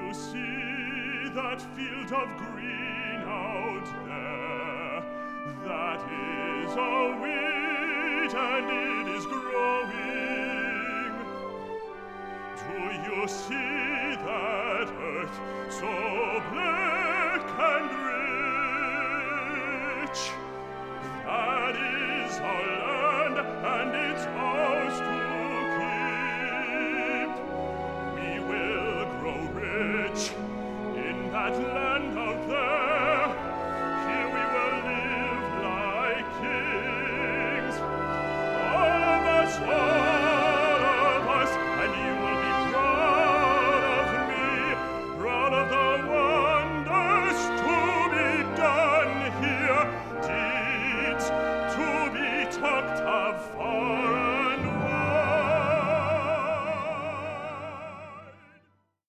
you see that field of green out there? That is a wheat and it is growing. Do you see that earth so black and rich? That is our land and it's ours to keep. We will grow rich in that land out there.